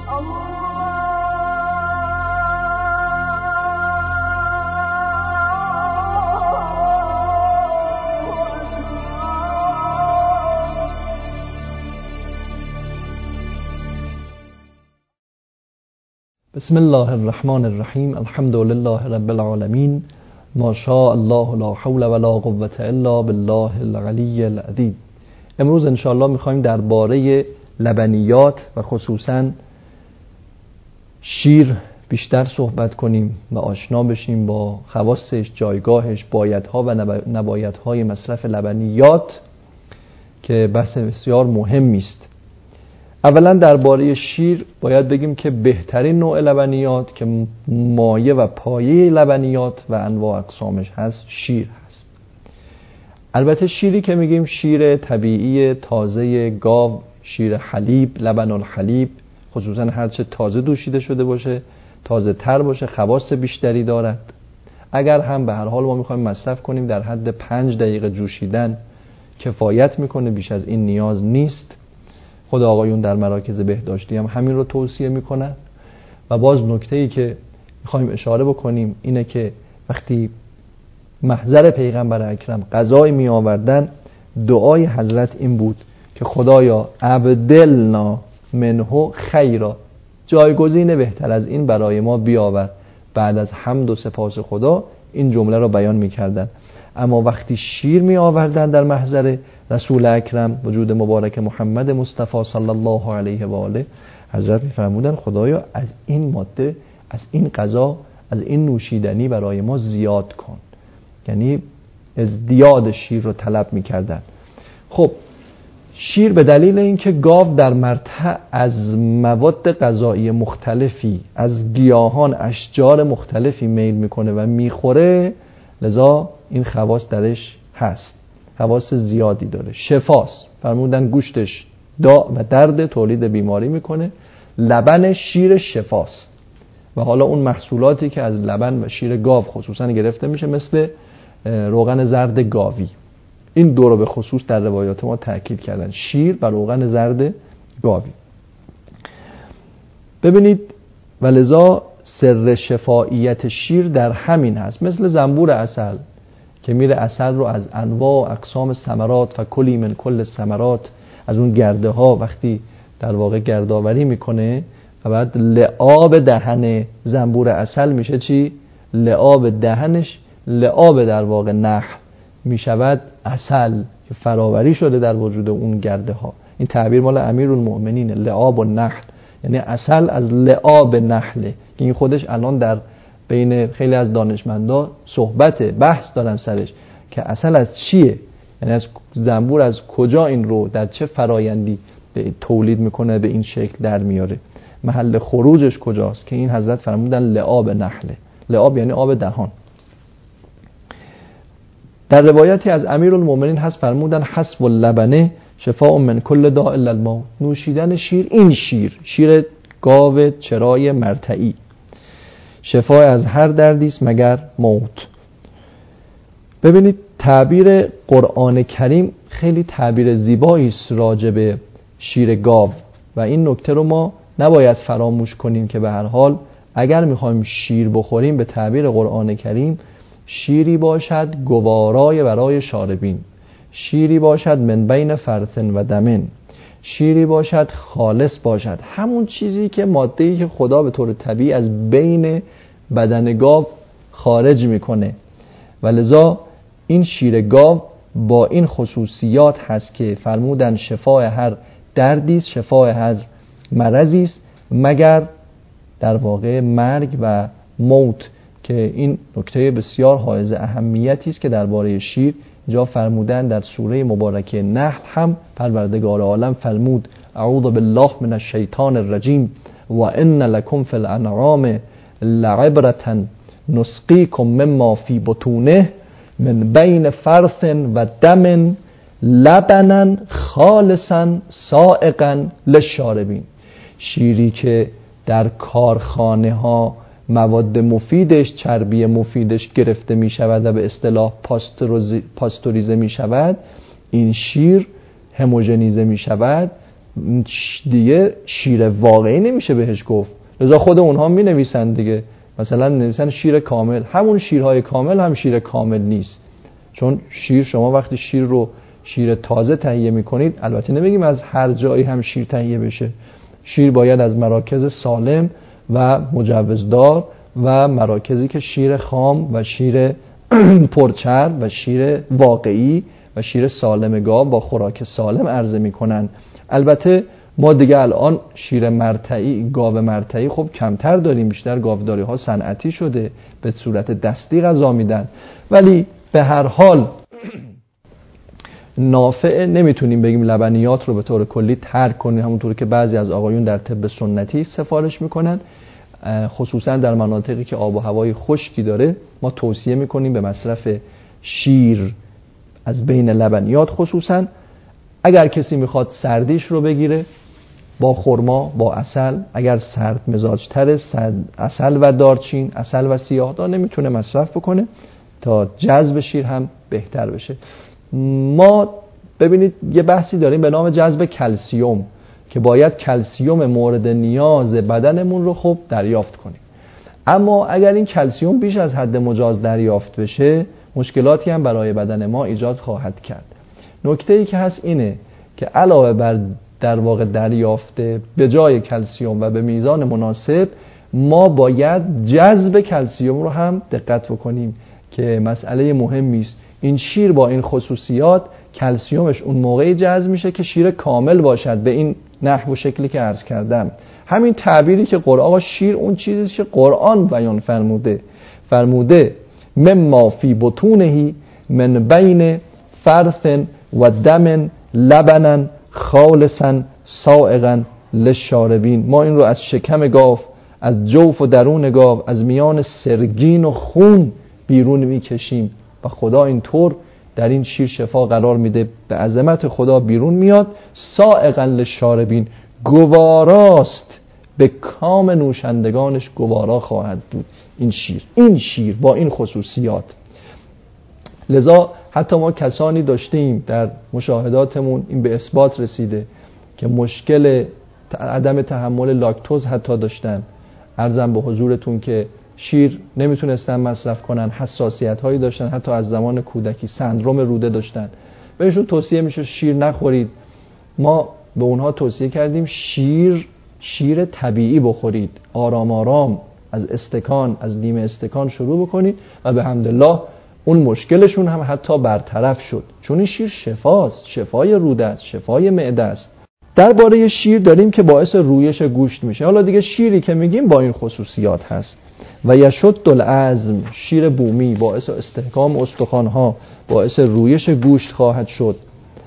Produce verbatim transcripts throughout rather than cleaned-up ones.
بسم الله الرحمن الرحیم. الحمد لله رب العالمین. ما شاء الله لا حول ولا قوة الا بالله العلی العظیم. امروز انشاءالله میخوایم درباره لبنیات و خصوصا شیر بیشتر صحبت کنیم و آشنا بشیم با خواصش، جایگاهش، بایدها و نبایدهای مصرف لبنیات که بحث بسیار مهمی است. اولا درباره شیر باید بگیم که بهترین نوع لبنیات که مایه و پایه لبنیات و انواع اقسامش هست شیر هست. البته شیری که میگیم شیر طبیعی تازه گاو، شیر حلیب، لبن الحلیب، خصوصا هرچه تازه دوشیده شده باشه، تازه تر باشه، خواص بیشتری دارد. اگر هم به هر حال ما میخوایم مصرف کنیم در حد پنج دقیقه جوشیدن کفایت میکنه، بیش از این نیاز نیست. خود آقایون در مراکز بهداشتی هم همین رو توصیه میکنن. و باز نکته‌ای که میخوایم اشاره بکنیم اینه که وقتی محضر پیغمبر اکرم غذای می آوردن، دعای حضرت این بود که خدایا ابدلنا منه خیرا، جایگزین بهتر از این برای ما بیاور. بعد از حمد و سپاس خدا این جمله رو بیان میکردن. اما وقتی شیر می آوردن در محضر رسول اکرم وجود مبارک محمد مصطفی صلی الله علیه و آله، حضرت می‌فرمودن خدایا از این ماده، از این غذا، از این نوشیدنی برای ما زیاد کن. یعنی ازدیاد شیر رو طلب می‌کردن. خب شیر به دلیل اینکه گاو در مرتع از مواد غذایی مختلفی، از گیاهان، اشجار مختلفی میل میکنه و میخوره، لذا این خواص درش هست، خواص زیادی داره. شفاست، فرمودن گوشتش داء و درد تولید بیماری میکنه. لبن شیر شفاست. و حالا اون محصولاتی که از لبن و شیر گاو خصوصا گرفته میشه مثل روغن زرد گاوی، این دو رو به خصوص در روایات ما تاکید کردن، شیر و روغن زرد گاوی. ببینید ولذا سر شفاییت شیر در همین هست. مثل زنبور عسل که میره عسل رو از انواع و اقسام ثمرات و کلی من کل ثمرات، از اون گرده ها وقتی در واقع گردآوری میکنه و بعد لعاب دهن زنبور عسل میشه چی؟ لعاب دهنش لعاب در واقع نحل میشود عسل که فراوری شده در وجود اون گرده ها. این تعبیر مال امیرالمؤمنین، لعاب و نحل، یعنی عسل از لعاب نحله که این خودش الان در بین خیلی از دانشمندا صحبت بحث دارن سرش که عسل از چیه، یعنی از زنبور از کجا این رو در چه فرایندی به تولید میکنه، به این شکل در میاره، محل خروجش کجاست، که این حضرت فرمودن لعاب نحله. لعاب یعنی آب دهان. در روایتی از امیرالمؤمنین هست فرمودن حسب اللبنه شفاء من کل داء الا الموت، نوشیدن شیر، این شیر شیر گاو چرای مرتعی، شفای از هر دردی است مگر موت. ببینید تعبیر قرآن کریم خیلی تعبیر زیبایی است راجع به شیر گاو و این نکته رو ما نباید فراموش کنیم که به هر حال اگر میخوایم شیر بخوریم به تعبیر قرآن کریم شیری باشد گوارای برای شاربین، شیری باشد من بین فرث و دمن، شیری باشد خالص باشد، همون چیزی که ماده‌ای که خدا به طور طبیعی از بین بدن گاو خارج میکنه. ولذا این شیر گاو با این خصوصیات هست که فرمودن شفای هر دردی است، شفای هر مرضی است مگر در واقع مرگ و موت، که این نکته بسیار حائز اهمیتی است که درباره شیر جا فرمودن در سوره مبارکه نحل هم پروردگار عالم فرمود اعوذ بالله من الشیطان الرجیم و ان لکم فی الانعام لعبرة نسقیکم مما فی بطونه من بین فرث و دم لبنا خالصا سائغا للشاربین. شیری که در کارخانه ها مواد مفیدش، چربی مفیدش گرفته می شود و به اصطلاح پاستوریزه می شود، این شیر هموژنیزه می شود دیگه شیر واقعی نمیشه بهش گفت. لذا خود اونها می نویسن دیگه، مثلا نویسن شیر کامل. همون شیرهای کامل هم شیر کامل نیست، چون شیر شما وقتی شیر رو شیر تازه تهیه میکنید، البته نمیگیم از هر جایی هم شیر تهیه بشه، شیر باید از مراکز سالم و مجوزدار و مراکزی که شیر خام و شیر پرچرب و شیر واقعی و شیر سالم گاو با خوراک سالم عرضه میکنن. البته ما دیگه الان شیر مرتعی، گاو مرتعی خب کمتر داریم، بیشتر گاوداری ها صنعتی شده، به صورت دستی غذا میدن، ولی به هر حال نافع نمیتونیم بگیم لبنیات رو به طور کلی ترک کنیم، همونطور که بعضی از آقایون در طب سنتی سفارش میکنن. خصوصا در مناطقی که آب و هوای خشکی داره ما توصیه میکنیم به مصرف شیر از بین لبنیات. خصوصا اگر کسی میخواد سردیش رو بگیره با خرما با عسل، اگر سرد مزاج تره، عسل و دارچین، عسل و سیاه دار نمیتونه مصرف بکنه تا جذب شیر هم بهتر بشه. ما ببینید یه بحثی داریم به نام جذب کلسیوم که باید کلسیوم مورد نیاز بدنمون رو خب دریافت کنیم، اما اگر این کلسیوم بیش از حد مجاز دریافت بشه مشکلاتی هم برای بدن ما ایجاد خواهد کرد. نکته‌ای که هست اینه که علاوه بر در واقع دریافته به جای کلسیوم و به میزان مناسب، ما باید جذب کلسیوم رو هم دقت بکنیم که مسئله مهمی است. این شیر با این خصوصیات کلسیومش اون موقعی جذب میشه که شیر کامل باشد، به این نحو و شکلی که عرض کردم. همین تعبیری که قرآن، شیر اون چیزی که قرآن بیان فرموده فرموده مما فی بطونهی من بین فرث و دم لبنا خالصا سائغا للشاربین. ما این رو از شکم گاو، از جوف و درون گاو، از میان سرگین و خون بیرون میکشیم و خدا اینطور در این شیر شفا قرار میده، به عظمت خدا بیرون میاد. سائغا للشاربین، گواراست به کام نوشندگانش، گوارا خواهد بود این شیر. این شیر با این خصوصیات. لذا حتی ما کسانی داشتیم در مشاهداتمون این به اثبات رسیده که مشکل عدم تحمل لاکتوز حتی داشتن. عرضم به حضورتون که شیر نمیتونستن مصرف کنن، حساسیت هایی داشتن، حتی از زمان کودکی سندروم روده داشتن. بهشون توصیه میشه شیر نخورید. ما به اونها توصیه کردیم شیر شیر طبیعی بخورید، آرام آرام از استکان، از نیم استکان شروع بکنید و به حمدالله اون مشکلشون هم حتی برطرف شد، چون این شیر شفاست، شفای روده است، شفای معده است. درباره شیر داریم که باعث رویش گوشت میشه. حالا دیگه شیری که میگیم با این خصوصیات هست. و یشد العظم، شیر بومی باعث استحکام استخوان‌ها، باعث رویش گوشت خواهد شد.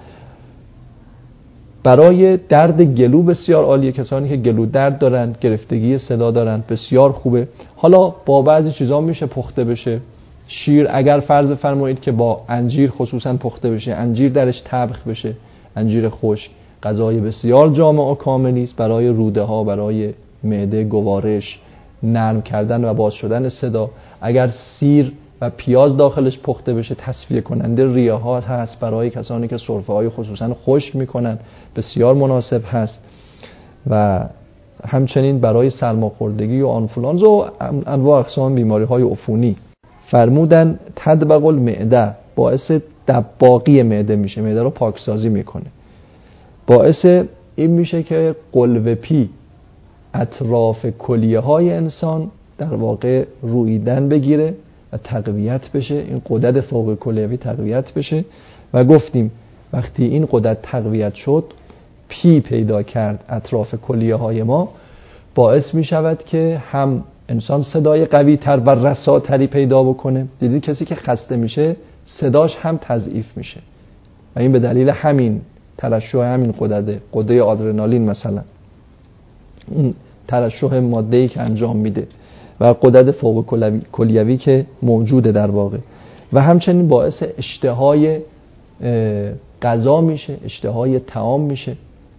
برای درد گلو بسیار عالیه. کسانی که گلو درد دارن، گرفتگی صدا دارن، بسیار خوبه. حالا با بعضی چیزا میشه پخته بشه شیر، اگر فرض فرمایید که با انجیر خصوصا پخته بشه، انجیر درش طبخ بشه، انجیر خشک، غذای بسیار جامع و کاملی است برای روده ها، برای معده، گوارش، نرم کردن و باز شدن صدا. اگر سیر و پیاز داخلش پخته بشه، تصفیه کننده ریه ها هست، برای کسانی که سرفه های خصوصا خشک میکنن بسیار مناسب هست. و همچنین برای سرماخوردگی و آنفولانزا و انواع اقسام بیماری های عفونی. فرمودن تدبق المعده، باعث دباغی معده میشه، معده رو پاکسازی میکنه. باعث این میشه که قلوه پی، اطراف کلیه های انسان در واقع رویدن بگیره و تقویت بشه، این غدد فوق کلیوی تقویت بشه. و گفتیم وقتی این غدد تقویت شد، پی پیدا کرد اطراف کلیه های ما، باعث می شود که هم انسان صدای قوی تر و رساتری پیدا بکنه. دیدید کسی که خسته میشه صداش هم تضعیف میشه و این به دلیل همین ترشح همین غدده، غده آدرنالین مثلا، اون ترشح ماده‌ای که انجام میده و غدد فوق کلیوی که موجوده در واقع. و همچنین باعث اشتهای غذا میشه، اشتهای طعام میشه.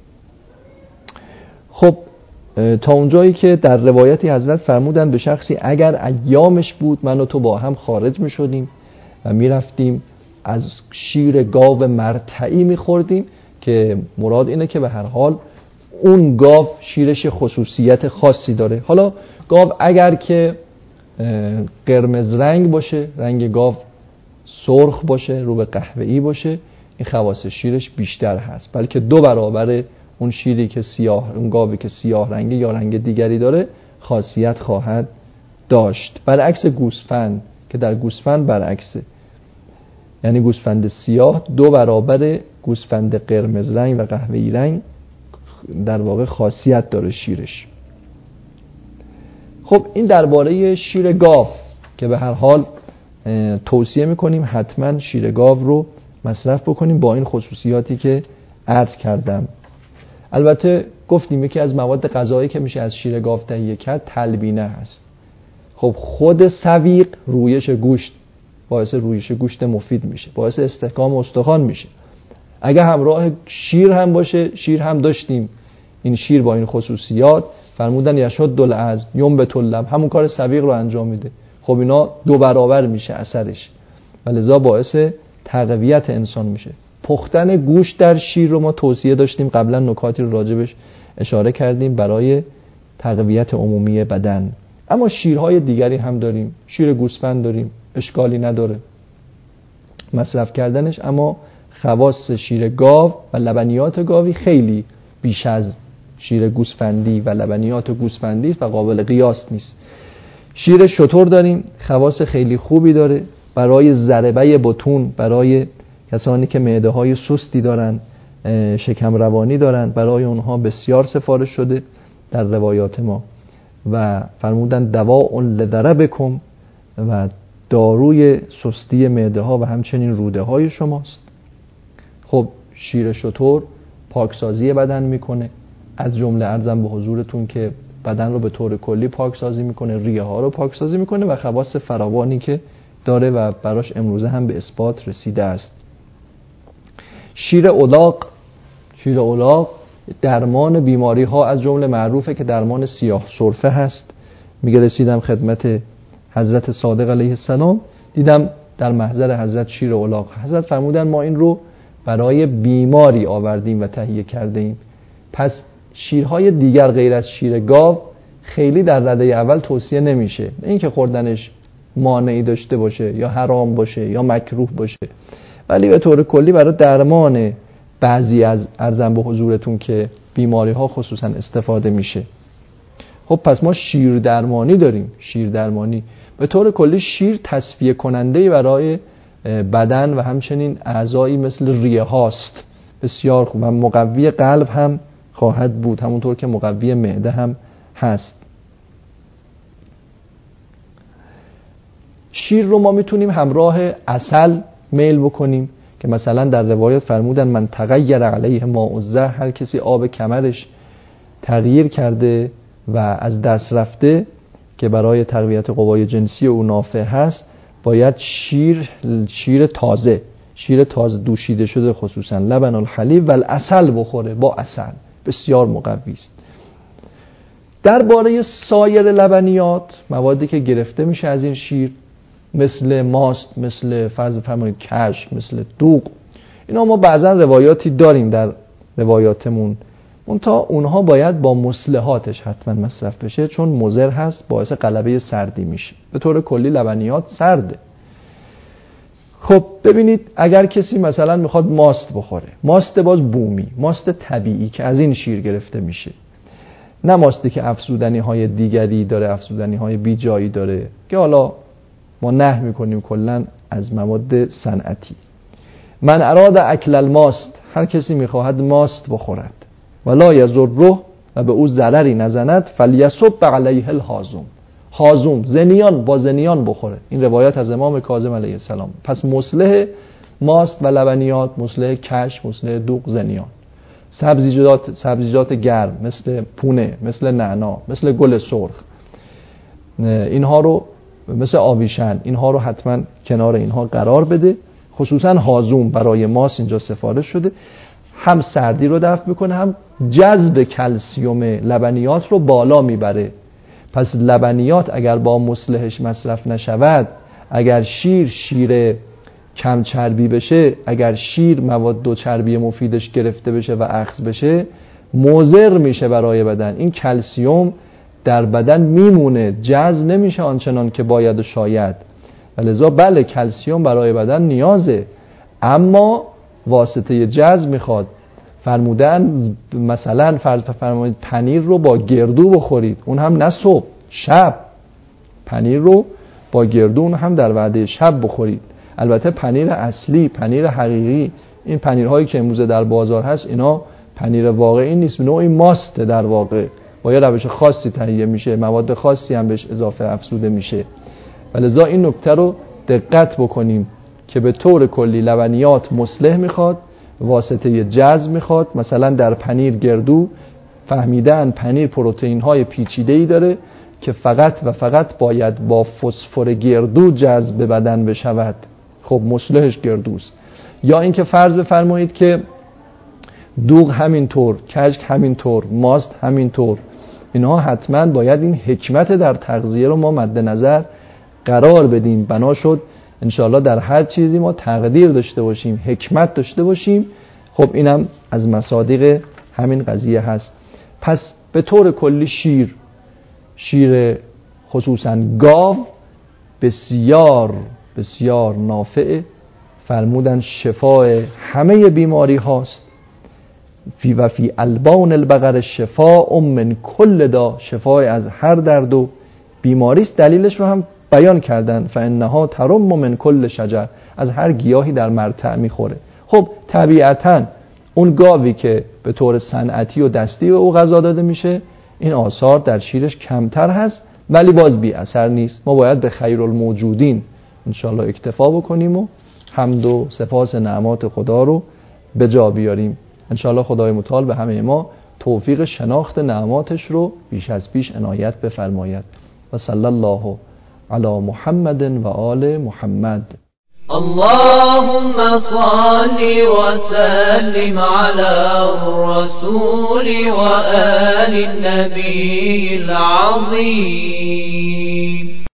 خب تا اونجایی که در روایتی حضرت فرمودن به شخصی اگر ایامش بود من و تو با هم خارج می شدیم و می رفتیم از شیر گاو مرتعی می خوردیم، که مراد اینه که به هر حال اون گاو شیرش خصوصیت خاصی داره. حالا گاو اگر که قرمز رنگ باشه، رنگ گاو سرخ باشه، رو به قهوه‌ای باشه، این خواص شیرش بیشتر هست، بلکه دو برابر اون شیری که سیاه، اون گاوی که سیاه رنگی یا رنگ دیگری داره خاصیت خواهد داشت. برعکس گوسفند که در گوسفند برعکسه، یعنی گوسفند سیاه دو برابر گوسفند قرمز رنگ و قهوه‌ای رنگ در واقع خاصیت داره شیرش. خب این درباره شیر گاو که به هر حال توصیه میکنیم حتما شیر گاو رو مصرف بکنیم با این خصوصیاتی که عرض کردم. البته گفتیم یکی از مواد غذایی که میشه از شیر گاو تهیه کرد تلبینه هست. خب خود سویق رویش گوشت باعث رویش گوشت مفید میشه، باعث استحکام استخوان میشه. اگه همراه شیر هم باشه، شیر هم داشتیم، این شیر با این خصوصیات فرمودن یشد العظم ینبت اللحم، همون کار سویق رو انجام میده. خب اینا دو برابر میشه اثرش و لذا باعث تقویت انسان میشه. پختن گوشت در شیر رو ما توصیه داشتیم قبلا، نکاتی رو راجبش اشاره کردیم برای تقویت عمومی بدن. اما شیرهای دیگری هم داریم، شیر گوسفند داریم، اشکالی نداره مصرف کردنش، اما خواص شیر گاو و لبنیات گاوی خیلی بیش از شیر گوسفندی و لبنیات گوسفندی و قابل قیاس نیست. شیر شتر داریم، خواص خیلی خوبی داره برای ضربه بطون، برای کسانی که معده های سستی دارن، شکم روانی دارن، برای اونها بسیار سفارش شده در روایات ما و فرمودن دواء لضربکم و داروی سستی معده ها و همچنین روده های شماست. خب شیر شتر پاکسازی بدن میکنه، از جمله عرضم به حضورتون که بدن رو به طور کلی پاکسازی میکنه، ریه ها رو پاکسازی میکنه و خواص فراوانی که داره و براش امروزه هم به اثبات رسیده است. شیر الاغ، شیر الاغ درمان بیماری ها از جمله معروفه که درمان سیاه سرفه هست. میگه رسیدم خدمت حضرت صادق علیه السلام، دیدم در محضر حضرت شیر الاغ. حضرت فرمودن ما این رو برای بیماری آوردیم و تهیه کرده ایم. پس شیرهای دیگر غیر از شیر گاو خیلی در رده اول توصیه نمیشه، این که خوردنش مانعی داشته باشه یا حرام باشه یا مکروه باشه، ولی به طور کلی برای درمان بعضی از ارزم به حضورتون که بیماری ها خصوصا استفاده میشه. خب پس ما شیر درمانی داریم. شیر درمانی به طور کلی شیر تصفیه کننده برای بدن و همچنین اعضایی مثل ریه هاست، بسیار خوب و مقوی قلب هم خواهد بود، همونطور که مقوی معده هم هست. شیر رو ما میتونیم همراه عسل میل بکنیم که مثلا در روایات فرمودن من تغیر علیه ماء الزهر، هر کسی آب کمرش تغییر کرده و از دست رفته که برای تقویت قوای جنسی او نافع هست، باید شیر شیر تازه شیر تازه دوشیده شده خصوصا لبن الحلیب و العسل بخوره، با عسل بسیار مقوی است. درباره سایر لبنیات، موادی که گرفته میشه از این شیر مثل ماست، مثل فرض فرمایید کشک، مثل دوغ، اینا ما بعضا روایاتی داریم در روایاتمون، منتها اونها باید با مصلحاتش حتما مصرف بشه چون مضر هست، باعث غلبه سردی میشه. به طور کلی لبنیات سرده. خب ببینید اگر کسی مثلا میخواد ماست بخوره، ماست باز بومی، ماست طبیعی که از این شیر گرفته میشه، نه ماستی که افزودنی های دیگری داره، افزودنی های بی جایی داره که حالا ما نهی میکنیم کلا از مواد صنعتی. من اراد اکل الماست، هر کسی میخواهد ماست بخورد ولا یضره و به او ضرری نزند فلیصب علیه الحازم، حازم زنیان با زنیان بخوره. این روایت از امام کاظم علیه السلام. پس مصلح ماست و لبنیات، مصلح کشک، مصلح دوغ، زنیان. سبزیجات سبزیجات گرم مثل پونه، مثل نعنا، مثل گل سرخ، اینها رو مثل آویشن، اینها رو حتما کنار اینها قرار بده. خصوصا حازم برای ماست اینجا سفارش شده، هم سردی رو دفع میکنه، هم جذب کلسیوم لبنیات رو بالا میبره. پس لبنیات اگر با مصلحش مصرف نشود، اگر شیر شیر کم چربی بشه، اگر شیر مواد دو چربی مفیدش گرفته بشه و اخذ بشه، مضر میشه برای بدن. این کلسیوم در بدن میمونه، جذب نمیشه آنچنان که باید و شاید. ولذا بله کلسیوم برای بدن نیازه، اما واسطه جذب میخواد. فرمودن مثلا فرض فرمایید پنیر رو با گردو بخورید، اون هم نه صبح، شب. پنیر رو با گردو اون هم در وعده شب بخورید. البته پنیر اصلی، پنیر حقیقی، این پنیرهایی که امروز در بازار هست اینا پنیر واقعی نیست، نوعی ماست در واقع، با یه روش خاصی تهیه میشه، مواد خاصی هم بهش اضافه افزوده میشه. ولذا این نکته رو دقت بکنیم که به طور کلی لبنیات مصلح میخواد، واسطه جذب میخواد. مثلا در پنیر گردو فهمیدن پنیر پروتئین های پیچیده‌ای داره که فقط و فقط باید با فسفر گردو جذب بدن بشود. خب مصلحش گردوست. یا اینکه فرض بفرمایید که دوغ همینطور، کشک همینطور، ماست همینطور، اینها حتما باید این حکمت در تغذیه رو ما مد نظر قرار بدیم. بنا شد انشاءالله در هر چیزی ما تقدیر داشته باشیم، حکمت داشته باشیم. خب اینم از مصادیق همین قضیه هست. پس به طور کلی شیر شیر خصوصا گاو بسیار بسیار نافع. فرمودن شفای همه بیماری هاست. فی و فی البان البقر شفاء من کل دا، شفای از هر درد و بیماری است. دلیلش رو هم بیان کردن، فانها ترم من کل شجر، از هر گیاهی در مرتع میخوره. خب طبیعتاً اون گاوی که به طور صنعتی و دستی به او غذا داده میشه این آثار در شیرش کمتر هست، ولی باز بی اثر نیست. ما باید به خیر الموجودین انشالله اکتفا بکنیم و حمد و سپاس نعمات خدا رو به جا بیاریم. انشالله خدای متعال به همه ما توفیق شناخت نعماتش رو بیش از پیش عنایت بفرماید. و صلی الله علی محمد و آل محمد. اللهم صل وسلم على الرسول وآل النبي العظيم.